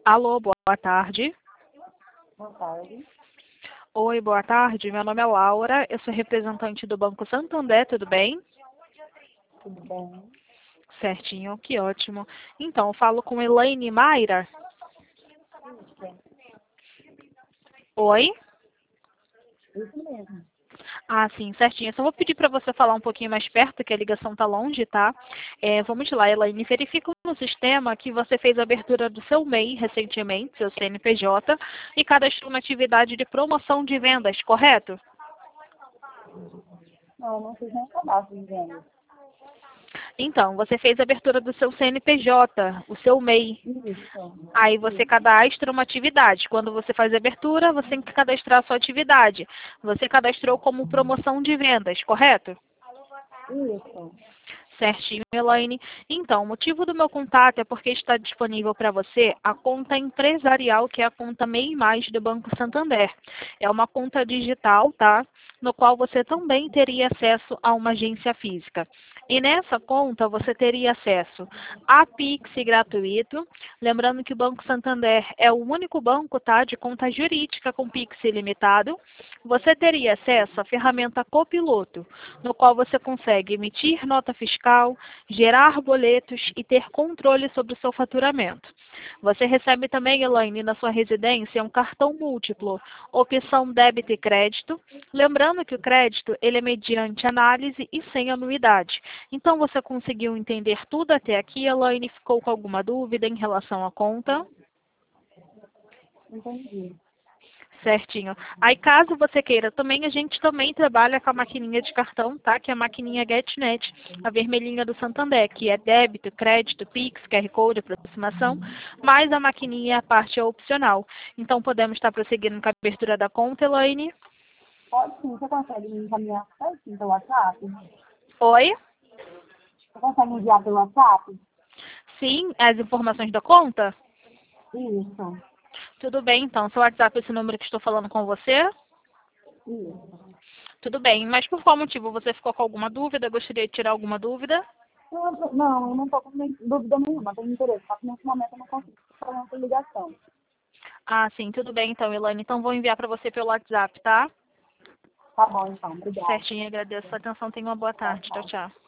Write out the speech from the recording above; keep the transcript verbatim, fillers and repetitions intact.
Alô, boa tarde. Boa tarde. Oi, boa tarde. Meu nome é Laura, eu sou representante do Banco Santander, tudo bem? Tudo bem? Certinho, que ótimo. Então, eu falo com Elaine Mayra. Isso, Oi? isso mesmo. Ah, sim, certinho. Só vou pedir para você falar um pouquinho mais perto, que a ligação tá longe, tá? É, vamos lá, Elaine. Verifica no sistema que você fez a abertura do seu M E I recentemente, seu C N P J, e cadastrou na atividade de promoção de vendas, correto? Não, não fiz nem cadastro de venda. Então, você fez a abertura do seu C N P J, o seu M E I. Isso. Aí você cadastra uma atividade. Quando você faz a abertura, você tem que cadastrar a sua atividade. Você cadastrou como promoção de vendas, correto? Isso. Certinho, Elaine. Então, o motivo do meu contato é porque está disponível para você a conta empresarial, que é a conta M E I Mais do Banco Santander. É uma conta digital, tá? No qual você também teria acesso a uma agência física. E nessa conta você teria acesso a Pix gratuito. Lembrando que o Banco Santander é o único banco, tá, de conta jurídica com Pix ilimitado. Você teria acesso à ferramenta Copiloto, no qual você consegue emitir nota fiscal, gerar boletos e ter controle sobre o seu faturamento. Você recebe também, Elaine, na sua residência um cartão múltiplo, opção débito e crédito. Lembrando que o crédito ele é mediante análise e sem anuidade. Então você conseguiu entender tudo até aqui, Elaine? Ficou com alguma dúvida em relação à conta? Entendi. Certinho. Aí, caso você queira também, a gente também trabalha com a maquininha de cartão, tá? Que é a maquininha GetNet, a vermelhinha do Santander, que é débito, crédito, Pix, Q R Code, aproximação, mas a maquininha, a parte é opcional. Então, podemos estar prosseguindo com a abertura da conta, Elaine? Pode sim. Você consegue me encaminhar certinho pelo WhatsApp? Oi? Você consegue enviar pelo WhatsApp? Sim, as informações da conta? Isso. Tudo bem, então. Seu WhatsApp é esse número que estou falando com você? Isso. Tudo bem, mas por qual motivo? Você ficou com alguma dúvida? Gostaria de tirar alguma dúvida? Não, não, eu não estou com nem- dúvida nenhuma. Tenho interesse. Só que nesse momento eu não consigo fazer essa ligação. Ah, sim, tudo bem então, Elaine. Então vou enviar para você pelo WhatsApp, tá? Tá bom, então. Obrigada. Certinho, agradeço a atenção. Tenha uma boa Tchau, tarde. Tchau, tchau. tchau.